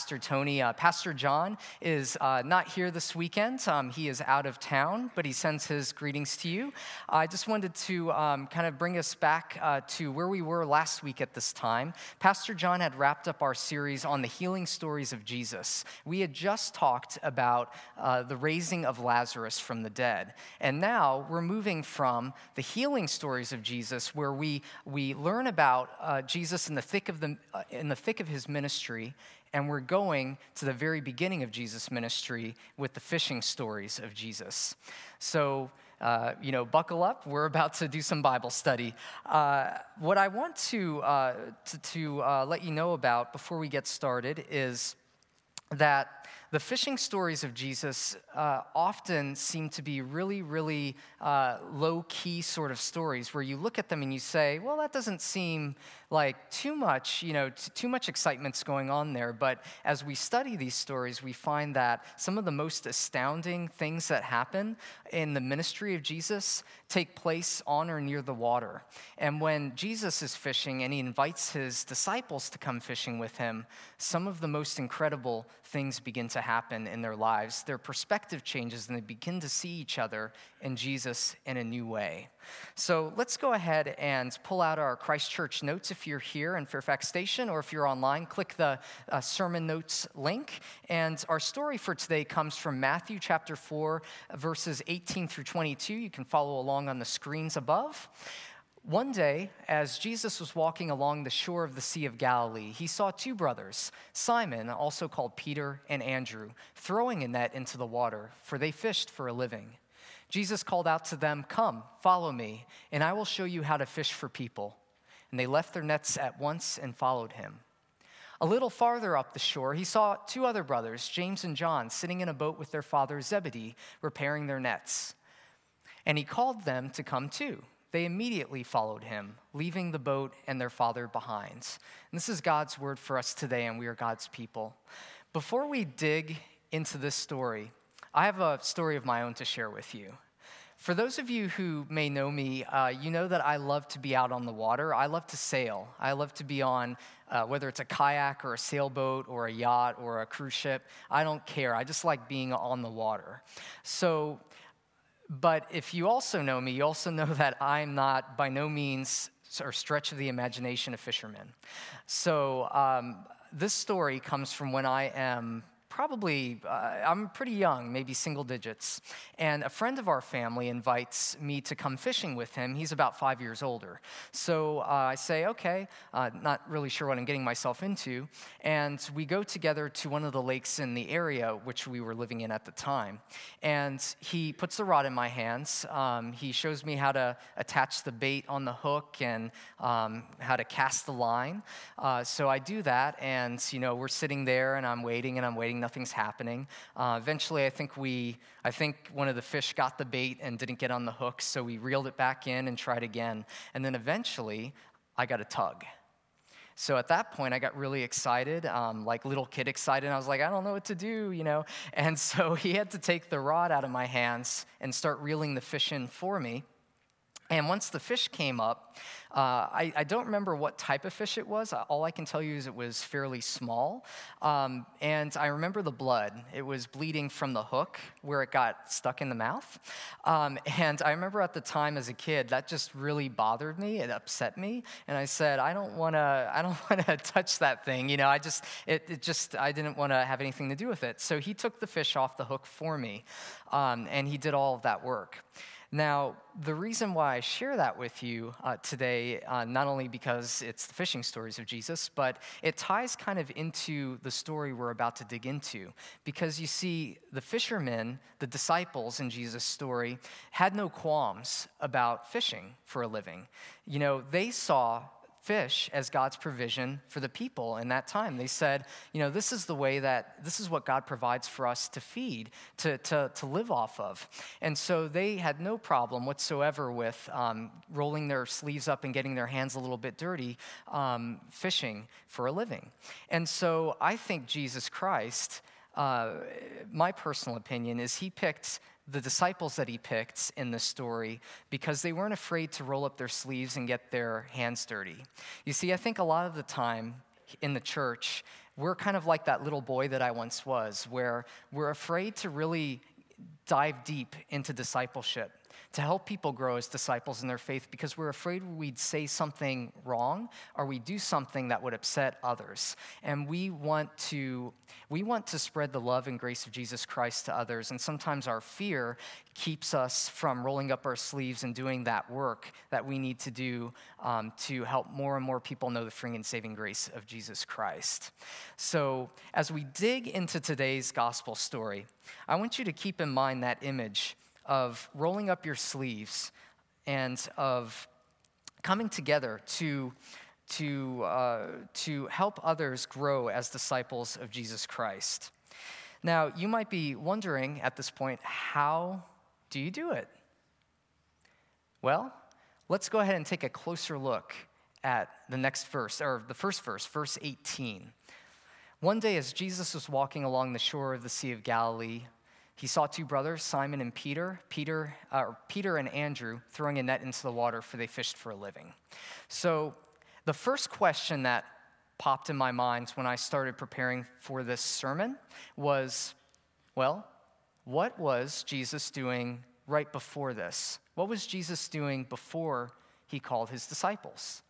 Pastor Tony. Pastor John is not here this weekend. He is out of town, but he sends his greetings to you. I just wanted to kind of bring us back to where we were last week at this time. Pastor John had wrapped up our series on the healing stories of Jesus. We had just talked about the raising of Lazarus from the dead. And now we're moving from the healing stories of Jesus, where we learn about Jesus in the thick of his ministry, and we're going to the very beginning of Jesus' ministry with the fishing stories of Jesus. So, buckle up. We're about to do some Bible study. What I want to let you know about before we get started is that the fishing stories of Jesus often seem to be really, really low-key sort of stories where you look at them and you say, well, that doesn't seem like too much excitement's going on there. But as we study these stories, we find that some of the most astounding things that happen in the ministry of Jesus take place on or near the water. And when Jesus is fishing and he invites his disciples to come fishing with him, some of the most incredible things begin to happen in their lives. Their perspective changes and they begin to see each other and Jesus in a new way. So let's go ahead and pull out our Christ Church notes. If you're here in Fairfax Station or if you're online, click the sermon notes link. And our story for today comes from Matthew chapter 4, verses 18 through 22. You can follow along on the screens above. One day, as Jesus was walking along the shore of the Sea of Galilee, he saw two brothers, Simon, also called Peter, and Andrew, throwing a net into the water, for they fished for a living. Jesus called out to them, "Come, follow me, and I will show you how to fish for people." And they left their nets at once and followed him. A little farther up the shore, he saw two other brothers, James and John, sitting in a boat with their father Zebedee, repairing their nets. And he called them to come too. They immediately followed him, leaving the boat and their father behind. And this is God's word for us today, and we are God's people. Before we dig into this story, I have a story of my own to share with you. For those of you who may know me, you know that I love to be out on the water. I love to sail. I love to be on, whether it's a kayak or a sailboat or a yacht or a cruise ship. I don't care. I just like being on the water. But if you also know me, you also know that I'm not by no means or stretch of the imagination a fisherman. So this story comes from when I am I'm pretty young, maybe single digits. And a friend of our family invites me to come fishing with him. He's about 5 years older. So I say, okay, not really sure what I'm getting myself into. And we go together to one of the lakes in the area which we were living in at the time. And he puts the rod in my hands. He shows me how to attach the bait on the hook and how to cast the line. So I do that, and we're sitting there, and I'm waiting, nothing's happening. Eventually, I think one of the fish got the bait and didn't get on the hook, so we reeled it back in and tried again. And then eventually, I got a tug. So at that point, I got really excited, like little kid excited. I was like, I don't know what to do, And so he had to take the rod out of my hands and start reeling the fish in for me. And once the fish came up, I don't remember what type of fish it was. All I can tell you is it was fairly small. And I remember the blood. It was bleeding from the hook where it got stuck in the mouth. And I remember at the time as a kid, that just really bothered me. It upset me. And I said, I don't want to touch that thing. I didn't want to have anything to do with it. So he took the fish off the hook for me. And he did all of that work. Now, the reason why I share that with you today, not only because it's the fishing stories of Jesus, but it ties kind of into the story we're about to dig into. Because you see, the fishermen, the disciples in Jesus' story, had no qualms about fishing for a living. They saw fish as God's provision for the people in that time. They said, this is what God provides for us to feed, to live off of. And so they had no problem whatsoever with rolling their sleeves up and getting their hands a little bit dirty, fishing for a living. And so I think Jesus Christ, my personal opinion is he picked the disciples that he picked in this story because they weren't afraid to roll up their sleeves and get their hands dirty. You see, I think a lot of the time in the church, we're kind of like that little boy that I once was, where we're afraid to really dive deep into discipleship, to help people grow as disciples in their faith, because we're afraid we'd say something wrong or we do something that would upset others. And we want to spread the love and grace of Jesus Christ to others. And sometimes our fear keeps us from rolling up our sleeves and doing that work that we need to do to help more and more people know the freeing and saving grace of Jesus Christ. So as we dig into today's gospel story, I want you to keep in mind that image of rolling up your sleeves and of coming together to help others grow as disciples of Jesus Christ. Now, you might be wondering at this point, how do you do it? Well, let's go ahead and take a closer look at the next verse, or the first verse, verse 18. One day as Jesus was walking along the shore of the Sea of Galilee, he saw two brothers, Simon and Peter and Andrew, throwing a net into the water, for they fished for a living. So the first question that popped in my mind when I started preparing for this sermon was, well, what was Jesus doing right before this? What was Jesus doing before he called his disciples?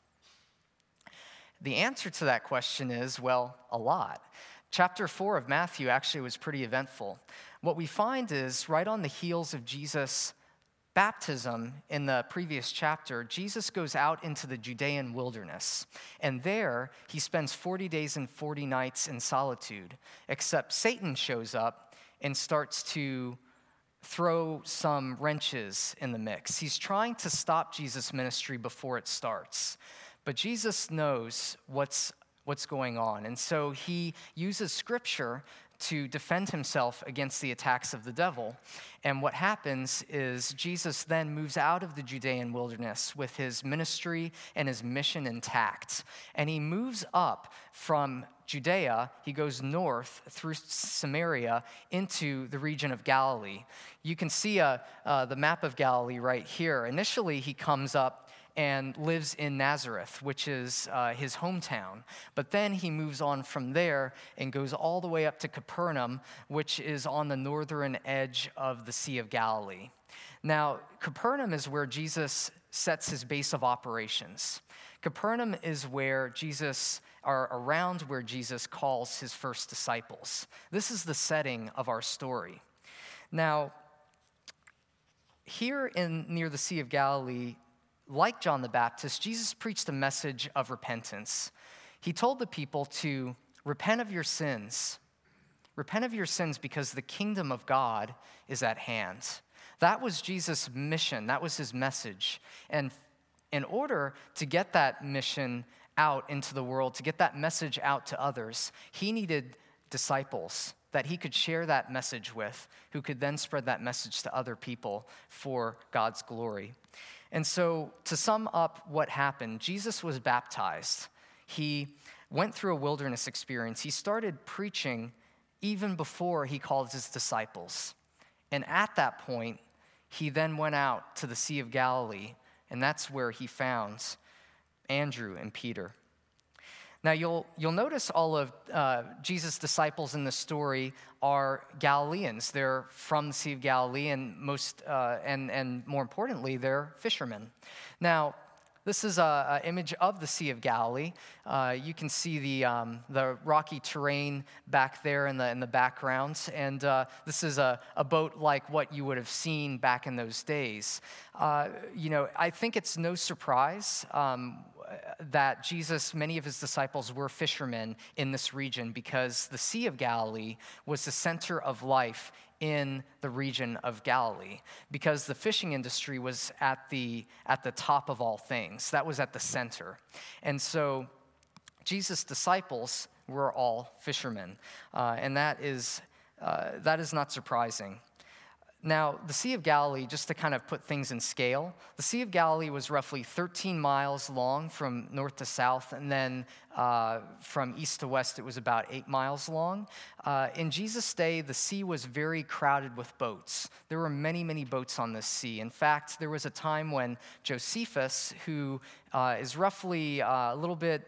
The answer to that question is, well, a lot. Chapter 4 of Matthew actually was pretty eventful. What we find is right on the heels of Jesus' baptism in the previous chapter, Jesus goes out into the Judean wilderness. And there, he spends 40 days and 40 nights in solitude, except Satan shows up and starts to throw some wrenches in the mix. He's trying to stop Jesus' ministry before it starts. But Jesus knows what's going on. And so he uses scripture to defend himself against the attacks of the devil. And what happens is Jesus then moves out of the Judean wilderness with his ministry and his mission intact. And he moves up from Judea, he goes north through Samaria into the region of Galilee. You can see the map of Galilee right here. Initially, he comes up and lives in Nazareth, which is his hometown. But then he moves on from there and goes all the way up to Capernaum, which is on the northern edge of the Sea of Galilee. Now, Capernaum is where Jesus sets his base of operations. Capernaum is around where Jesus calls his first disciples. This is the setting of our story. Now, here near the Sea of Galilee, like John the Baptist, Jesus preached a message of repentance. He told the people to repent of your sins. Repent of your sins because the kingdom of God is at hand. That was Jesus' mission. That was his message. And in order to get that mission out into the world, to get that message out to others, he needed disciples that he could share that message with, who could then spread that message to other people for God's glory. And so, to sum up what happened, Jesus was baptized. He went through a wilderness experience. He started preaching even before he called his disciples. And at that point, he then went out to the Sea of Galilee, and that's where he found Andrew and Peter. Now, you'll notice all of Jesus' disciples in the story are Galileans. They're from the Sea of Galilee, and more importantly, they're fishermen. Now, this is an image of the Sea of Galilee. You can see the rocky terrain back there in the background, and this is a boat like what you would have seen back in those days. I think it's no surprise that many of his disciples were fishermen in this region, because the Sea of Galilee was the center of life in the region of Galilee, because the fishing industry was at the top of all things. That was at the center. And so Jesus' disciples were all fishermen, and that is not surprising. Now, the Sea of Galilee, just to kind of put things in scale, the Sea of Galilee was roughly 13 miles long from north to south, and then from east to west, it was about 8 miles long. In Jesus' day, the sea was very crowded with boats. There were many, many boats on this sea. In fact, there was a time when Josephus, who is roughly a little bit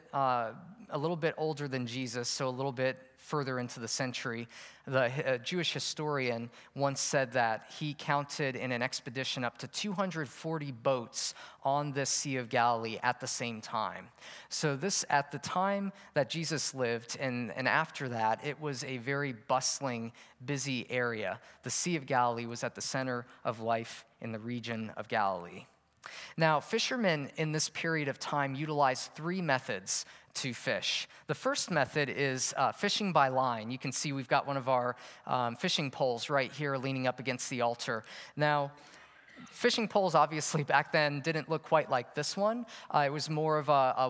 older than Jesus, so a little bit further into the century, the Jewish historian once said that he counted in an expedition up to 240 boats on this Sea of Galilee at the same time. So this, at the time that Jesus lived, and after that, it was a very bustling, busy area. The Sea of Galilee was at the center of life in the region of Galilee. Now, fishermen in this period of time utilized 3 methods to fish. The first method is fishing by line. You can see we've got one of our fishing poles right here leaning up against the altar. Now, fishing poles obviously back then didn't look quite like this one. It was more of a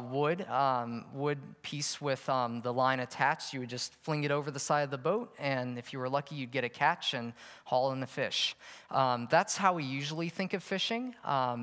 wood piece with the line attached. You would just fling it over the side of the boat, and if you were lucky, you'd get a catch and haul in the fish. That's how we usually think of fishing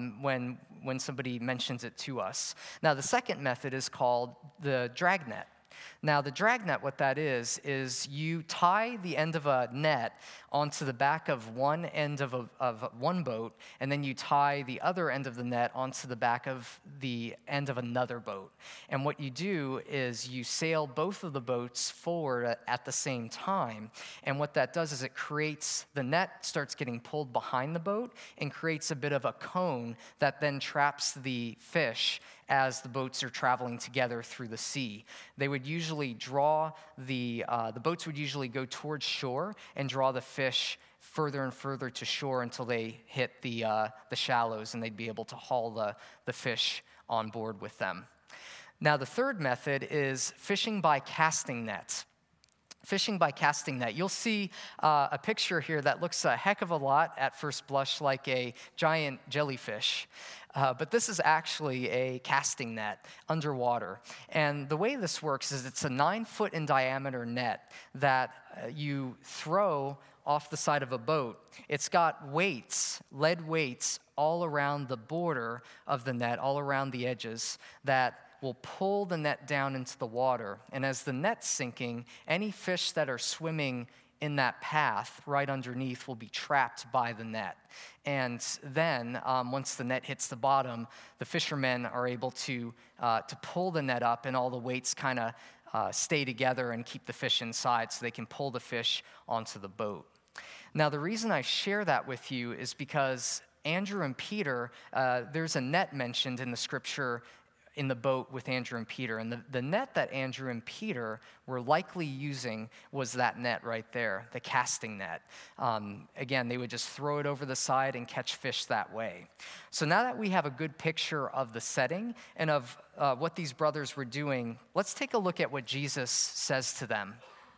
when somebody mentions it to us. Now, the second method is called the dragnet. Now, the dragnet, what that is you tie the end of a net onto the back of one end of one boat, and then you tie the other end of the net onto the back of the end of another boat. And what you do is you sail both of the boats forward at the same time. And what that does is it creates, the net starts getting pulled behind the boat and creates a bit of a cone that then traps the fish as the boats are traveling together through the sea. They would usually draw the boats would usually go towards shore and draw the fish further and further to shore until they hit the shallows, and they'd be able to haul the fish on board with them. Now, the third method is fishing by casting nets. Fishing by casting net. You'll see a picture here that looks a heck of a lot at first blush like a giant jellyfish. But this is actually a casting net underwater. And the way this works is it's a 9-foot in diameter net that you throw off the side of a boat. It's got weights, lead weights, all around the border of the net, all around the edges, that will pull the net down into the water. And as the net's sinking, any fish that are swimming in that path right underneath will be trapped by the net. And then once the net hits the bottom, the fishermen are able to pull the net up, and all the weights kind of stay together and keep the fish inside so they can pull the fish onto the boat. Now, the reason I share that with you is because Andrew and Peter, there's a net mentioned in the scripture in the boat with Andrew and Peter. And the net that Andrew and Peter were likely using was that net right there, the casting net. Again, they would just throw it over the side and catch fish that way. So now that we have a good picture of the setting and of what these brothers were doing, let's take a look at what Jesus says to them.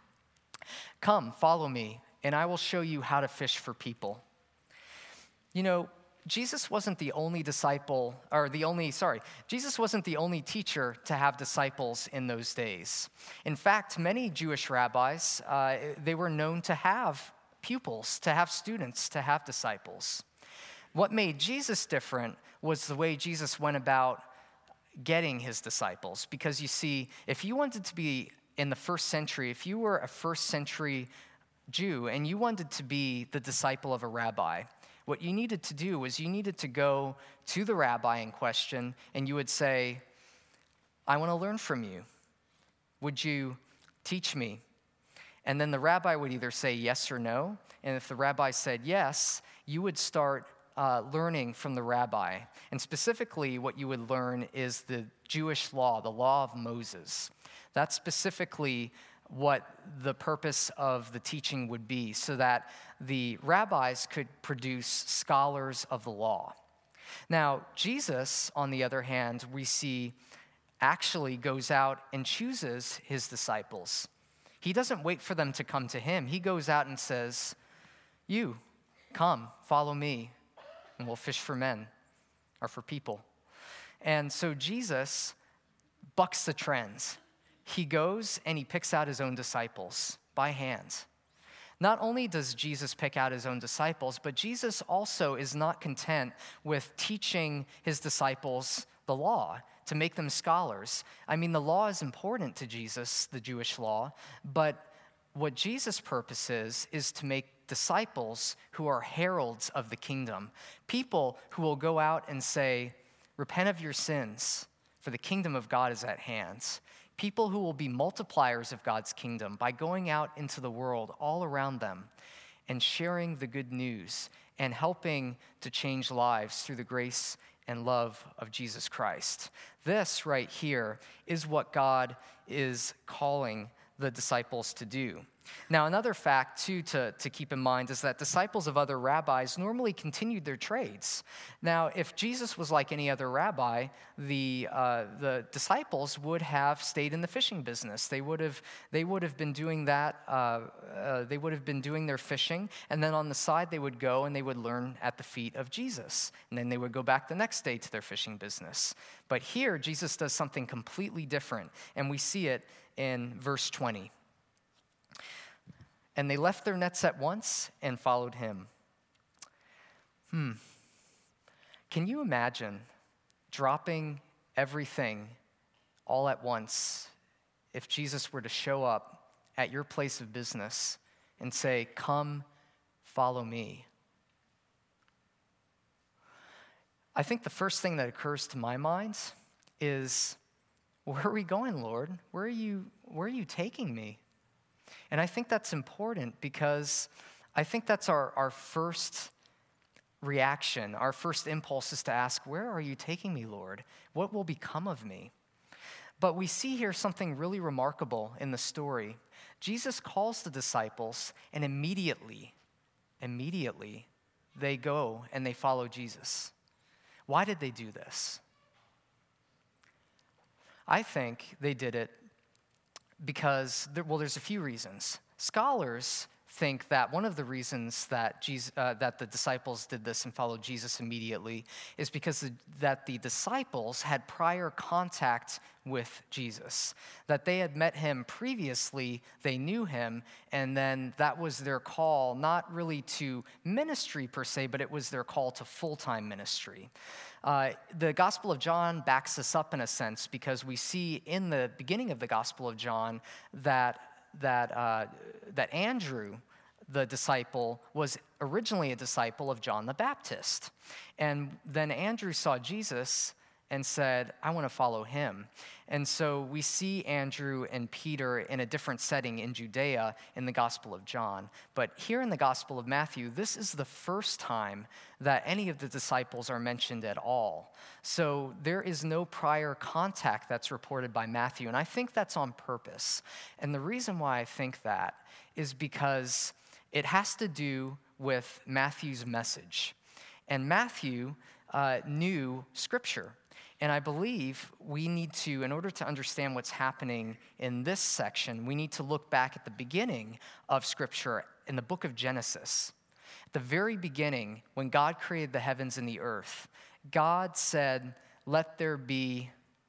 "Come, follow me, and I will show you how to fish for people." You know, Jesus wasn't the only Jesus wasn't the only teacher to have disciples in those days. In fact, many Jewish rabbis, they were known to have pupils, to have students, to have disciples. What made Jesus different was the way Jesus went about getting his disciples. Because you see, if you wanted to be in the first century, if you were a first century Jew and you wanted to be the disciple of a rabbi, what you needed to do was you needed to go to the rabbi in question and you would say, "I want to learn from you. Would you teach me?" And then the rabbi would either say yes or no. And if the rabbi said yes, you would start learning from the rabbi. And specifically, what you would learn is the Jewish law, the law of Moses. That's specifically what the purpose of the teaching would be, so that the rabbis could produce scholars of the law. Now, Jesus, on the other hand, we see actually goes out and chooses his disciples. He doesn't wait for them to come to him. He goes out and says, "You, come, follow me, and we'll fish for men," or for people. And so Jesus bucks the trends. He goes and he picks out his own disciples by hand. Not only does Jesus pick out his own disciples, but Jesus also is not content with teaching his disciples the law to make them scholars. I mean, the law is important to Jesus, the Jewish law, but what Jesus' purpose is to make disciples who are heralds of the kingdom, people who will go out and say, repent of your sins, for the kingdom of God is at hand. People who will be multipliers of God's kingdom by going out into the world all around them and sharing the good news and helping to change lives through the grace and love of Jesus Christ. This right here is what God is calling the disciples to do. Now, another fact, too, to keep in mind is that disciples of other rabbis normally continued their trades. Now, if Jesus was like any other rabbi, the disciples would have stayed in the fishing business. They would have been doing that. They would have been doing their fishing, and then on the side they would go and they would learn at the feet of Jesus, and then they would go back the next day to their fishing business. But here, Jesus does something completely different, and we see it in verse 20. And they left their nets at once and followed him. Can you imagine dropping everything all at once if Jesus were to show up at your place of business and say, come, follow me? I think the first thing that occurs to my mind is, where are we going, Lord? Where are you taking me? And I think that's important because I think that's our first reaction. Our first impulse is to ask, where are you taking me, Lord? What will become of me? But we see here something really remarkable in the story. Jesus calls the disciples, and immediately, they go and they follow Jesus. Why did they do this? I think they did it because, there's a few reasons. Scholars think that one of the reasons that that the disciples did this and followed Jesus immediately is because that the disciples had prior contact with Jesus, that they had met him previously, they knew him, and then that was their call, not really to ministry per se, but it was their call to full-time ministry. The Gospel of John backs this up in a sense because we see in the beginning of the Gospel of John that Andrew, the disciple, was originally a disciple of John the Baptist. And then Andrew saw Jesus and said, I want to follow him. And so we see Andrew and Peter in a different setting in Judea in the Gospel of John. But here in the Gospel of Matthew, this is the first time that any of the disciples are mentioned at all. So there is no prior contact that's reported by Matthew, and I think that's on purpose. And the reason why I think that is because it has to do with Matthew's message. And Matthew knew Scripture. And I believe we need to, in order to understand what's happening in this section, we need to look back at the beginning of Scripture in the book of Genesis. At the very beginning, when God created the heavens and the earth, God said, let there be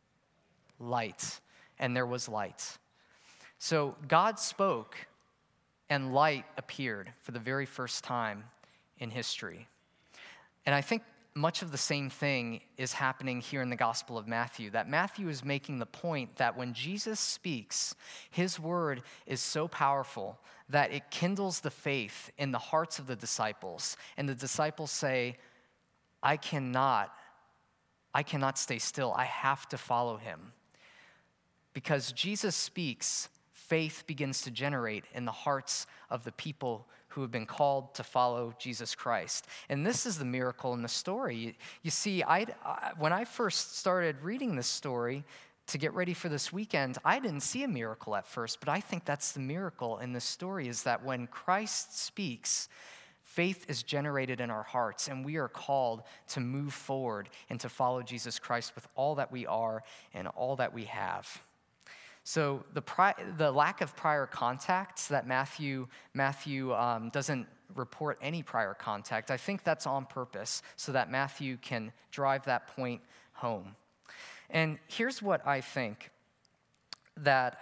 light, and there was light. So God spoke, and light appeared for the very first time in history. And I think much of the same thing is happening here in the Gospel of Matthew, that Matthew is making the point that when Jesus speaks, his word is so powerful that it kindles the faith in the hearts of the disciples. And the disciples say, I cannot stay still. I have to follow him. Because Jesus speaks, faith begins to generate in the hearts of the people who have been called to follow Jesus Christ. And this is the miracle in the story. You see, when I first started reading this story to get ready for this weekend, I didn't see a miracle at first, but I think that's the miracle in this story, is that when Christ speaks, faith is generated in our hearts, and we are called to move forward and to follow Jesus Christ with all that we are and all that we have. So the lack of prior contacts that Matthew doesn't report any prior contact, I think that's on purpose so that Matthew can drive that point home. And here's what I think. that,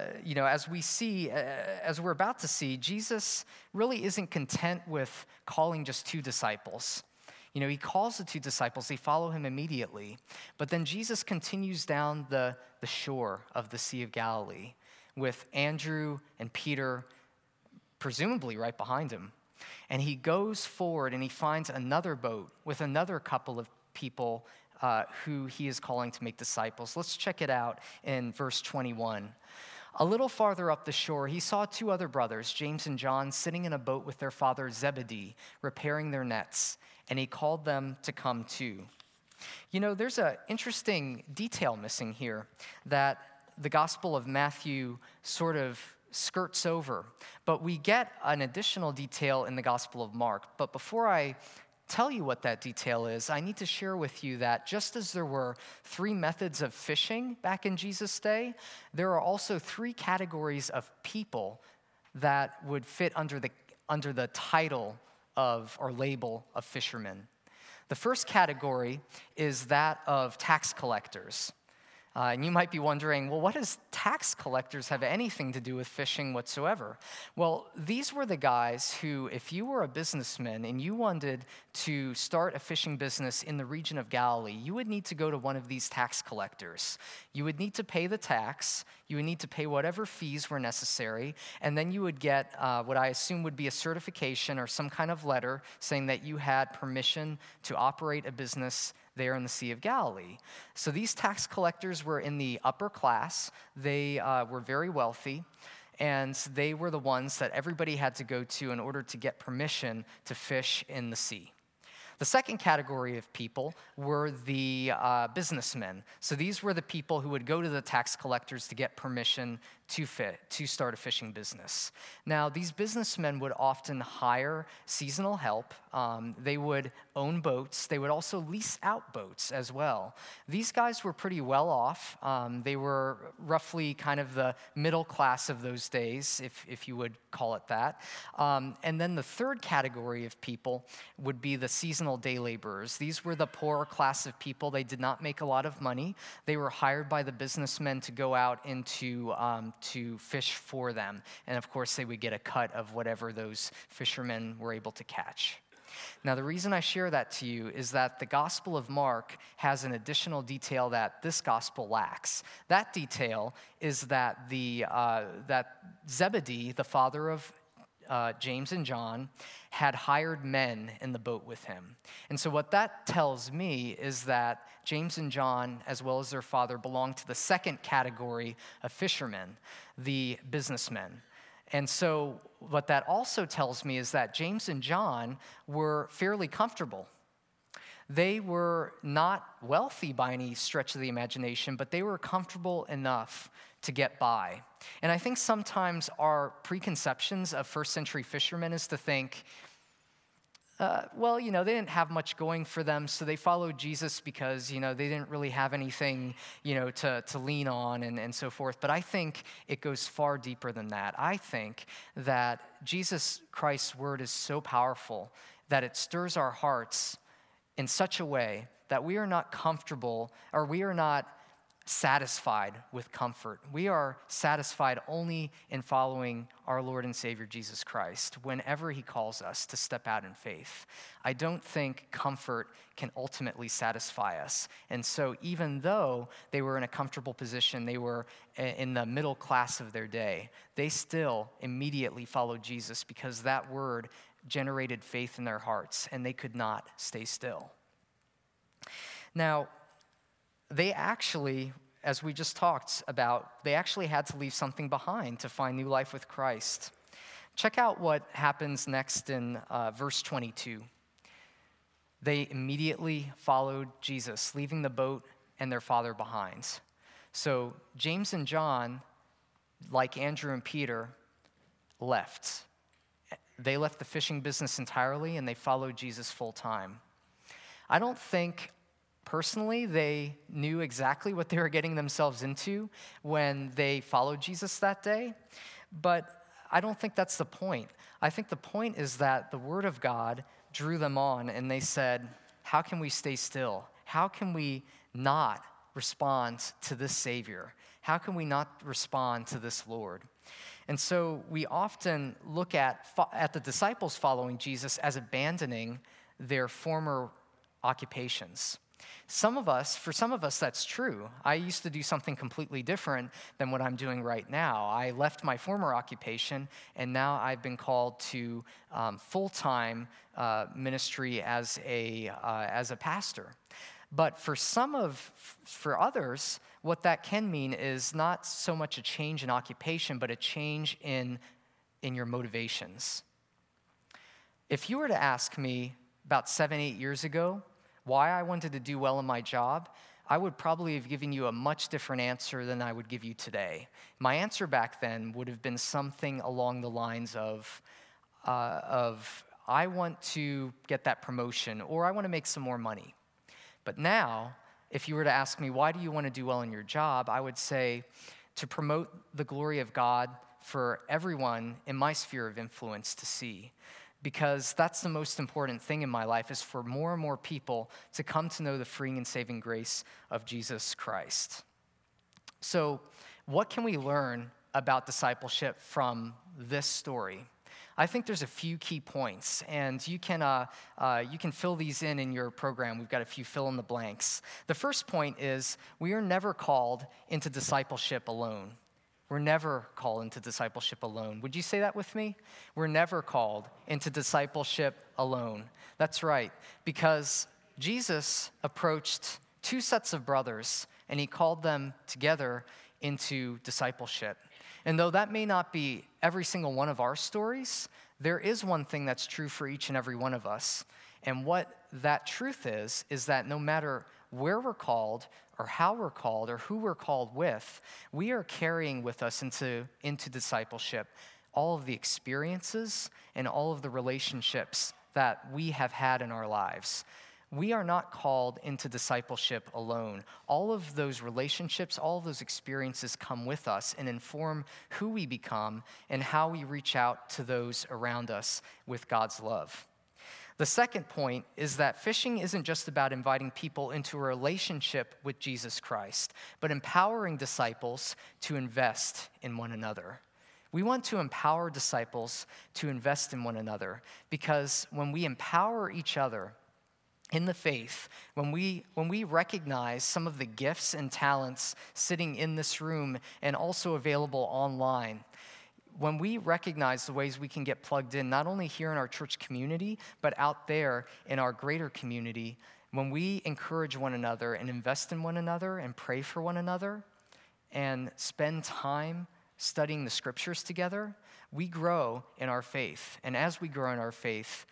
as we see, as we're about to see, Jesus really isn't content with calling just two disciples. He calls the two disciples, they follow him immediately. But then Jesus continues down the shore of the Sea of Galilee with Andrew and Peter presumably right behind him. And he goes forward and he finds another boat with another couple of people who he is calling to make disciples. Let's check it out in verse 21. A little farther up the shore, he saw two other brothers, James and John, sitting in a boat with their father Zebedee, repairing their nets, and he called them to come too. There's an interesting detail missing here that the Gospel of Matthew sort of skirts over, but we get an additional detail in the Gospel of Mark. But before I tell you what that detail is, I need to share with you that just as there were three methods of fishing back in Jesus' day, there are also three categories of people that would fit under the title of or label of fishermen. The first category is that of tax collectors. And you might be wondering, well, what does tax collectors have anything to do with fishing whatsoever? Well, these were the guys who, if you were a businessman and you wanted to start a fishing business in the region of Galilee, you would need to go to one of these tax collectors. You would need to pay the tax, you would need to pay whatever fees were necessary, and then you would get what I assume would be a certification or some kind of letter saying that you had permission to operate a business there in the Sea of Galilee. So these tax collectors were in the upper class. They were very wealthy, and they were the ones that everybody had to go to in order to get permission to fish in the sea. The second category of people were the businessmen. So these were the people who would go to the tax collectors to get permission to start a fishing business. Now, these businessmen would often hire seasonal help. They would own boats. They would also lease out boats as well. These guys were pretty well off. They were roughly kind of the middle class of those days, if you would call it that. And then the third category of people would be the seasonal day laborers. These were the poorer class of people. They did not make a lot of money. They were hired by the businessmen to go out into to fish for them. And of course, they would get a cut of whatever those fishermen were able to catch. Now, the reason I share that to you is that the Gospel of Mark has an additional detail that this gospel lacks. That detail is that that Zebedee, the father of James and John, had hired men in the boat with him. And so what that tells me is that James and John, as well as their father, belong to the second category of fishermen, the businessmen. And so what that also tells me is that James and John were fairly comfortable. They were not wealthy by any stretch of the imagination, but they were comfortable enough to get by. And I think sometimes our preconceptions of first century fishermen is to think, they didn't have much going for them, so they followed Jesus because, they didn't really have anything, to lean on and so forth. But I think it goes far deeper than that. I think that Jesus Christ's word is so powerful that it stirs our hearts in such a way that we are not comfortable, or we are not satisfied with comfort. We are satisfied only in following our Lord and Savior Jesus Christ whenever he calls us to step out in faith. I don't think comfort can ultimately satisfy us. And so even though they were in a comfortable position, they were in the middle class of their day, they still immediately followed Jesus because that word generated faith in their hearts, and they could not stay still. Now, they actually, as we just talked about, they actually had to leave something behind to find new life with Christ. Check out what happens next in verse 22. They immediately followed Jesus, leaving the boat and their father behind. So James and John, like Andrew and Peter, left. They left the fishing business entirely, and they followed Jesus full time. I don't think personally they knew exactly what they were getting themselves into when they followed Jesus that day, but I don't think that's the point. I think the point is that the Word of God drew them on, and they said, how can we stay still? How can we not respond to this Savior? How can we not respond to this Lord? And so we often look at the disciples following Jesus as abandoning their former occupations. For some of us, that's true. I used to do something completely different than what I'm doing right now. I left my former occupation, and now I've been called to full-time ministry as a pastor. But for others, what that can mean is not so much a change in occupation, but a change in your motivations. If you were to ask me about 7-8 years ago why I wanted to do well in my job, I would probably have given you a much different answer than I would give you today. My answer back then would have been something along the lines of I want to get that promotion, or I want to make some more money. But now, if you were to ask me, why do you want to do well in your job, I would say to promote the glory of God for everyone in my sphere of influence to see. Because that's the most important thing in my life, is for more and more people to come to know the freeing and saving grace of Jesus Christ. So what can we learn about discipleship from this story? I think there's a few key points, and you can fill these in your program. We've got a few fill in the blanks. The first point is we are never called into discipleship alone. We're never called into discipleship alone. Would you say that with me? We're never called into discipleship alone. That's right, because Jesus approached two sets of brothers, and he called them together into discipleship. And though that may not be every single one of our stories, there is one thing that's true for each and every one of us. And what that truth is that no matter where we're called or how we're called or who we're called with, we are carrying with us into discipleship all of the experiences and all of the relationships that we have had in our lives. We are not called into discipleship alone. All of those relationships, all of those experiences come with us and inform who we become and how we reach out to those around us with God's love. The second point is that fishing isn't just about inviting people into a relationship with Jesus Christ, but empowering disciples to invest in one another. We want to empower disciples to invest in one another, because when we empower each other in the faith, when we recognize some of the gifts and talents sitting in this room and also available online, when we recognize the ways we can get plugged in, not only here in our church community, but out there in our greater community, when we encourage one another and invest in one another and pray for one another and spend time studying the scriptures together, we grow in our faith. And as we grow in our faith,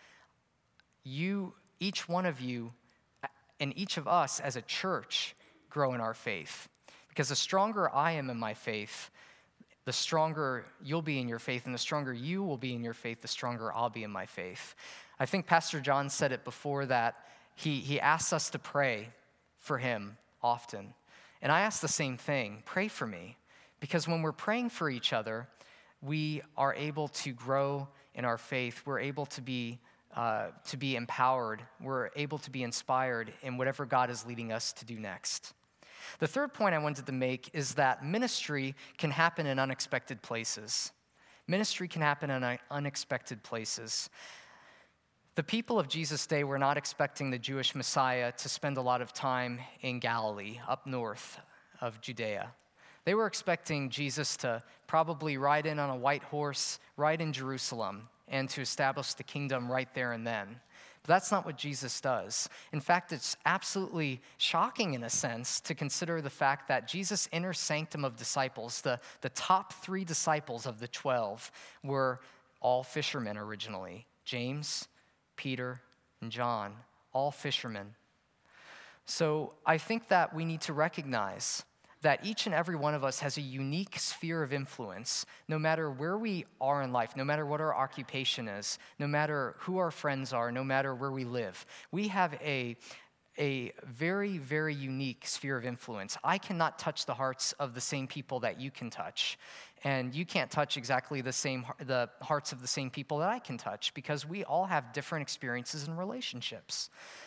each one of you and each of us as a church grow in our faith. Because the stronger I am in my faith, the stronger you'll be in your faith, and the stronger you will be in your faith, the stronger I'll be in my faith. I think Pastor John said it before, that he asks us to pray for him often. And I ask the same thing, pray for me. Because when we're praying for each other, we are able to grow in our faith. We're able to be empowered. We're able to be inspired in whatever God is leading us to do next. The third point I wanted to make is that ministry can happen in unexpected places. Ministry can happen in unexpected places. The people of Jesus' day were not expecting the Jewish Messiah to spend a lot of time in Galilee, up north of Judea. They were expecting Jesus to probably ride in on a white horse, ride in Jerusalem, and to establish the kingdom right there and then. But that's not what Jesus does. In fact, it's absolutely shocking in a sense to consider the fact that Jesus' inner sanctum of disciples, the top 3 disciples of the 12, were all fishermen originally. James, Peter, and John, all fishermen. So I think that we need to recognize that each and every one of us has a unique sphere of influence, no matter where we are in life, no matter what our occupation is, no matter who our friends are, no matter where we live. We have a very, very unique sphere of influence. I cannot touch the hearts of the same people that you can touch. And you can't touch exactly the hearts of the same people that I can touch, because we all have different experiences and relationships.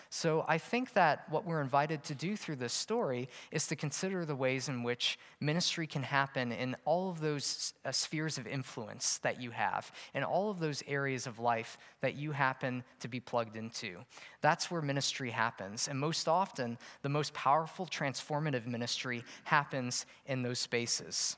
So I think that what we're invited to do through this story is to consider the ways in which ministry can happen in all of those spheres of influence that you have, in all of those areas of life that you happen to be plugged into. That's where ministry happens. And most often, the most powerful transformative ministry happens in those spaces.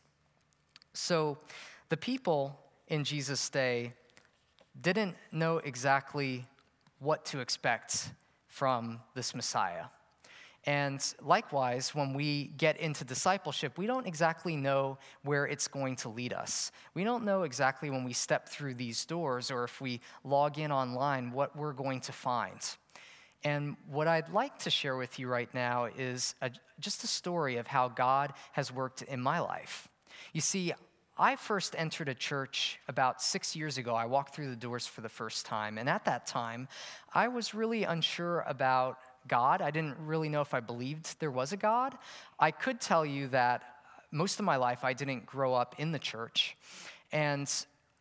So the people in Jesus' day didn't know exactly what to expect from this Messiah. And likewise, when we get into discipleship, we don't exactly know where it's going to lead us. We don't know exactly when we step through these doors or if we log in online what we're going to find. And what I'd like to share with you right now is just a story of how God has worked in my life. You see, I first entered a church about 6 years ago. I walked through the doors for the first time. And at that time, I was really unsure about God. I didn't really know if I believed there was a God. I could tell you that most of my life, I didn't grow up in the church. And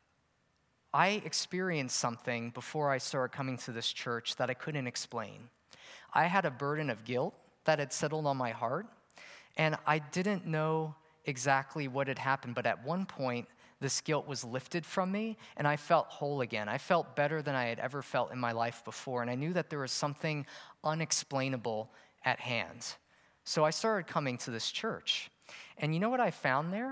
I experienced something before I started coming to this church that I couldn't explain. I had a burden of guilt that had settled on my heart. And I didn't know exactly what had happened, but at one point, this guilt was lifted from me, and I felt whole again. I felt better than I had ever felt in my life before, and I knew that there was something unexplainable at hand. So I started coming to this church, and you know what I found there?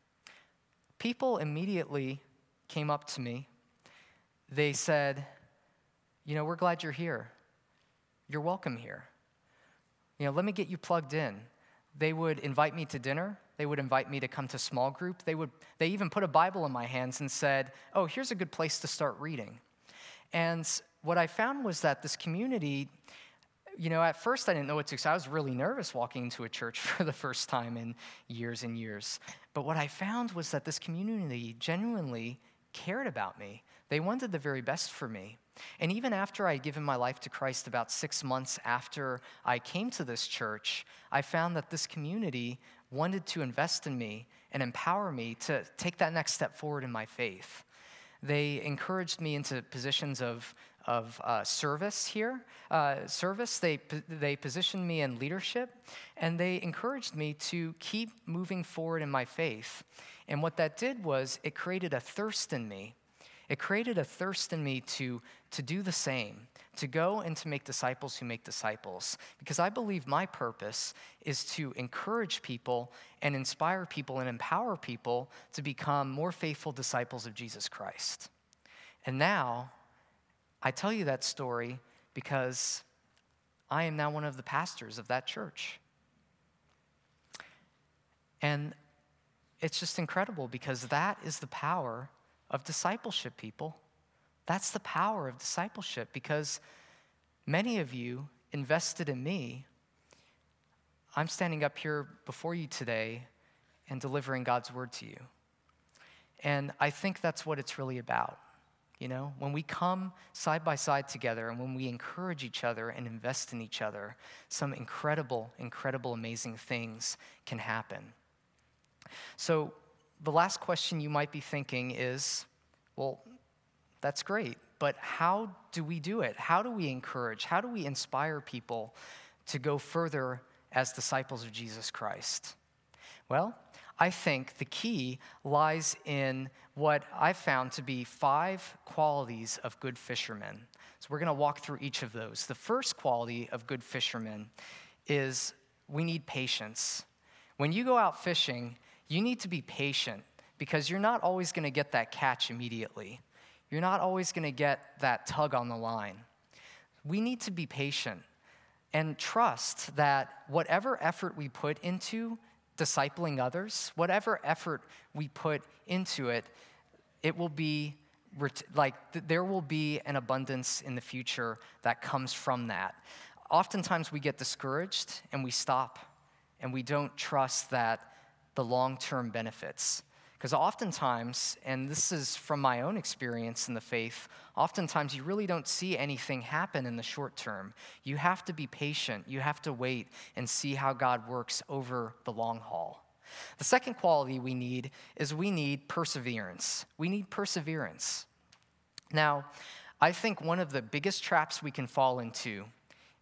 People immediately came up to me. They said, we're glad you're here. You're welcome here. Let me get you plugged in. They would invite me to dinner. They would invite me to come to small group. They even put a Bible in my hands and said, oh, here's a good place to start reading. And what I found was that this community, at first I didn't know what to expect. I was really nervous walking into a church for the first time in years and years. But what I found was that this community genuinely cared about me. They wanted the very best for me. And even after I had given my life to Christ about 6 months after I came to this church, I found that this community wanted to invest in me and empower me to take that next step forward in my faith. They encouraged me into positions of service here. They positioned me in leadership, and they encouraged me to keep moving forward in my faith. And what that did was it created a thirst in me. It created a thirst in me to do the same, to go and to make disciples who make disciples. Because I believe my purpose is to encourage people and inspire people and empower people to become more faithful disciples of Jesus Christ. And now, I tell you that story because I am now one of the pastors of that church. And it's just incredible because that is the power of discipleship, people. That's the power of discipleship because many of you invested in me. I'm standing up here before you today and delivering God's word to you. And I think that's what it's really about. When we come side by side together and when we encourage each other and invest in each other, some incredible, incredible, amazing things can happen. So the last question you might be thinking is, well, that's great, but how do we do it? How do we encourage? How do we inspire people to go further as disciples of Jesus Christ? Well, I think the key lies in what I've found to be 5 qualities of good fishermen. So we're going to walk through each of those. The first quality of good fishermen is we need patience. When you go out fishing, you need to be patient because you're not always going to get that catch immediately. You're not always going to get that tug on the line. We need to be patient and trust that whatever effort we put into discipling others, whatever effort we put into it, it will be there will be an abundance in the future that comes from that. Oftentimes we get discouraged and we stop and we don't trust that the long-term benefits. Because oftentimes, and this is from my own experience in the faith, oftentimes you really don't see anything happen in the short term. You have to be patient. You have to wait and see how God works over the long haul. The second quality we need is we need perseverance. We need perseverance. Now, I think one of the biggest traps we can fall into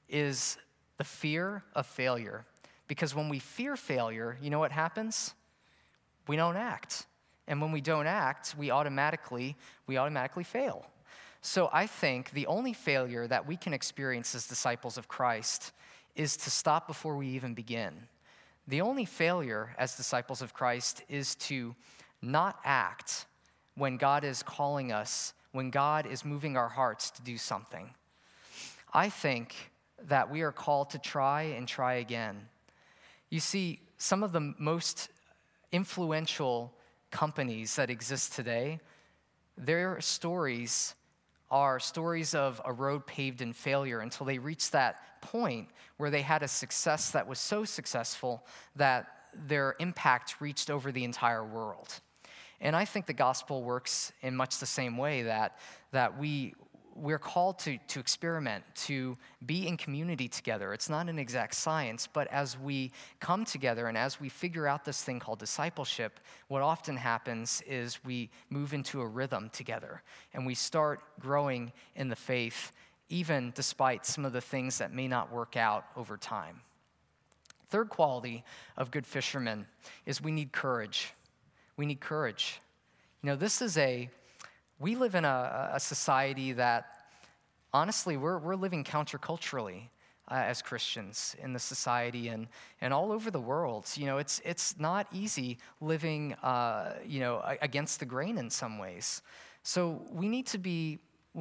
is the fear of failure. Because when we fear failure, you know what happens? We don't act. And when we don't act, we automatically fail. So I think the only failure that we can experience as disciples of Christ is to stop before we even begin. The only failure as disciples of Christ is to not act when God is calling us, when God is moving our hearts to do something. I think that we are called to try and try again. You see, some of the most influential companies that exist today, their stories are stories of a road paved in failure until they reached that point where they had a success that was so successful that their impact reached over the entire world. And I think the gospel works in much the same way, that we're called to experiment, to be in community together. It's not an exact science, but as we come together and as we figure out this thing called discipleship, what often happens is we move into a rhythm together and we start growing in the faith, even despite some of the things that may not work out over time. Third quality of good fishermen is we need courage. We need courage. You know, we live in a society that, honestly, we're living counterculturally as Christians in the society and all over the world. You know, it's not easy living, against the grain in some ways. So we need to be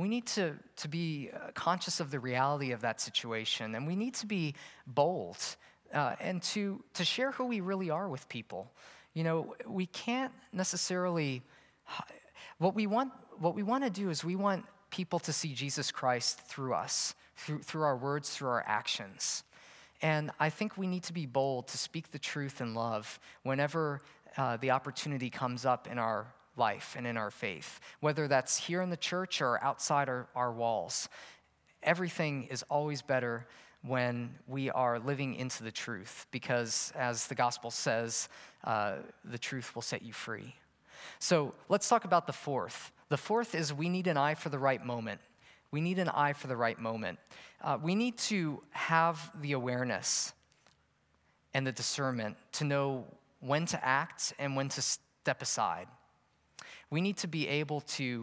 conscious of the reality of that situation, and we need to be bold and to share who we really are with people. You know, we can't necessarily. What we want to do is we want people to see Jesus Christ through us, through our words, through our actions. And I think we need to be bold to speak the truth in love whenever the opportunity comes up in our life and in our faith, whether that's here in the church or outside our walls. Everything is always better when we are living into the truth, because as the gospel says, the truth will set you free. So let's talk about the fourth. The fourth is we need an eye for the right moment. We need an eye for the right moment. We need to have the awareness and the discernment to know when to act and when to step aside. We need to be able to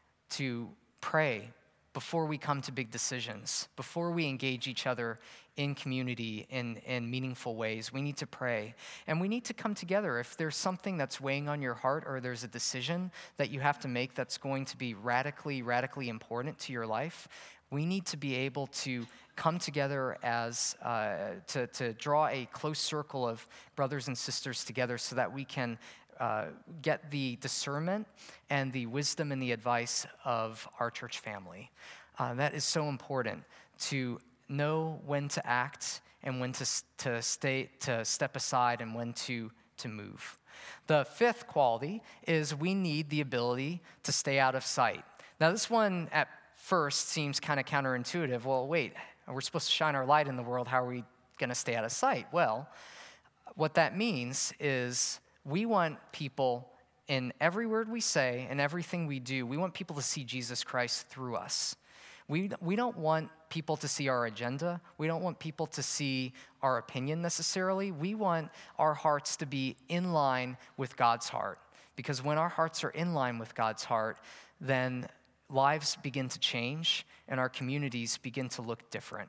pray before we come to big decisions, before we engage each other in community in meaningful ways. We need to pray. And we need to come together. If there's something that's weighing on your heart or there's a decision that you have to make that's going to be radically important to your life, we need to be able to come together as to draw a close circle of brothers and sisters together so that we can get the discernment and the wisdom and the advice of our church family. That is so important, to know when to act and when to step aside and when to move. The fifth quality is we need the ability to stay out of sight. Now, this one at first seems kind of counterintuitive. Well, wait, we're supposed to shine our light in the world. How are we going to stay out of sight? Well, what that means is we want people, in every word we say and everything we do, we want people to see Jesus Christ through us. We don't want people to see our agenda. We don't want people to see our opinion necessarily. We want our hearts to be in line with God's heart. Because when our hearts are in line with God's heart, then lives begin to change and our communities begin to look different.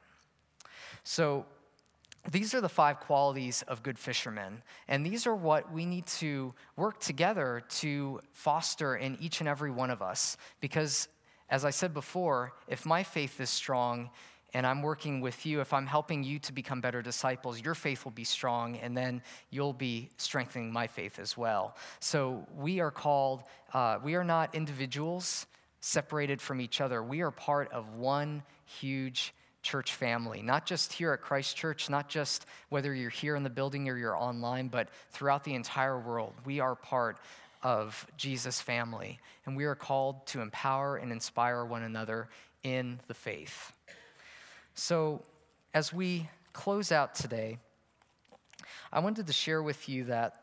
So these are the 5 qualities of good fishermen, and these are what we need to work together to foster in each and every one of us. Because, as I said before, if my faith is strong and I'm working with you, if I'm helping you to become better disciples, your faith will be strong, and then you'll be strengthening my faith as well. So we are called, we are not individuals separated from each other. We are part of one huge church family, not just here at Christ Church, not just whether you're here in the building or you're online, but throughout the entire world. We are part of Jesus' family, and we are called to empower and inspire one another in the faith. So as we close out today, I wanted to share with you that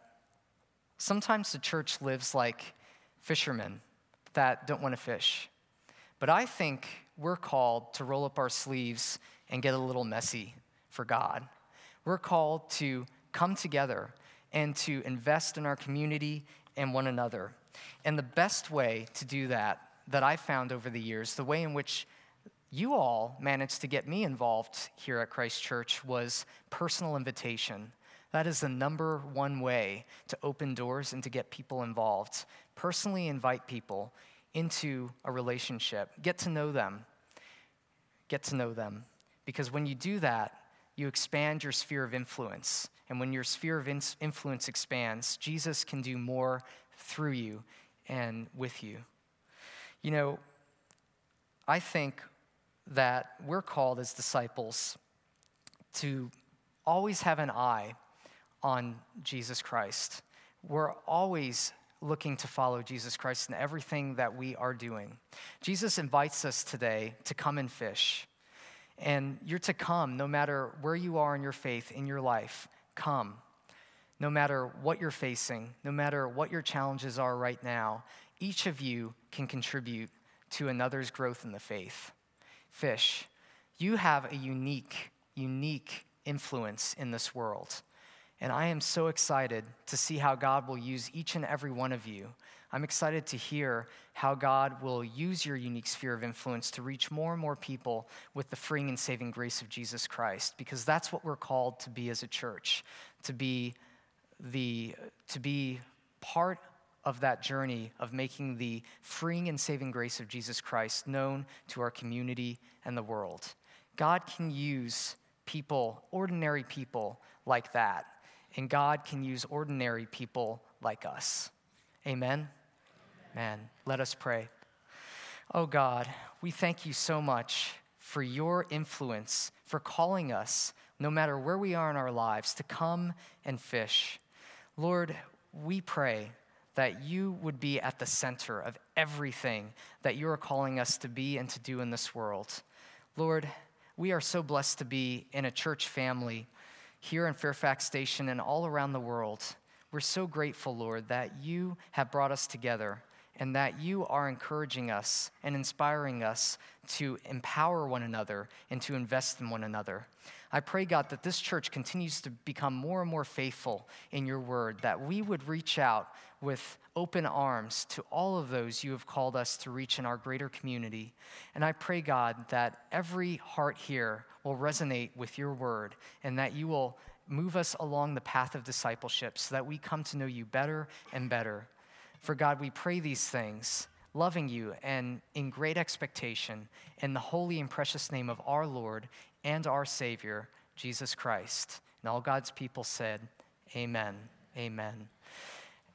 sometimes the church lives like fishermen that don't want to fish. But I think we're called to roll up our sleeves and get a little messy for God. We're called to come together and to invest in our community and one another. And the best way to do that I found over the years, the way in which you all managed to get me involved here at Christ Church, was personal invitation. That is the number one way to open doors and to get people involved. Personally invite people into a relationship. Get to know them. Get to know them. Because when you do that, you expand your sphere of influence. And when your sphere of influence expands, Jesus can do more through you and with you. You know, I think that we're called as disciples to always have an eye on Jesus Christ. We're always looking to follow Jesus Christ in everything that we are doing. Jesus invites us today to come and fish. And you're to come no matter where you are in your faith, in your life. Come. No matter what you're facing, no matter what your challenges are right now, each of you can contribute to another's growth in the faith. Fish. You have a unique influence in this world. And I am so excited to see how God will use each and every one of you. I'm excited to hear how God will use your unique sphere of influence to reach more and more people with the freeing and saving grace of Jesus Christ, because that's what we're called to be as a church, to be part of that journey of making the freeing and saving grace of Jesus Christ known to our community and the world. God can use people, ordinary people like that, and God can use ordinary people like us. Amen? Amen. Let us pray. Oh God, we thank you so much for your influence, for calling us, no matter where we are in our lives, to come and fish. Lord, we pray that you would be at the center of everything that you are calling us to be and to do in this world. Lord, we are so blessed to be in a church family here in Fairfax Station and all around the world. We're so grateful, Lord, that you have brought us together and that you are encouraging us and inspiring us to empower one another and to invest in one another. I pray, God, that this church continues to become more and more faithful in your word, that we would reach out with open arms to all of those you have called us to reach in our greater community. And I pray, God, that every heart here will resonate with your word and that you will move us along the path of discipleship so that we come to know you better and better. For God, we pray these things, loving you and in great expectation, in the holy and precious name of our Lord and our Savior, Jesus Christ. And all God's people said, amen, amen.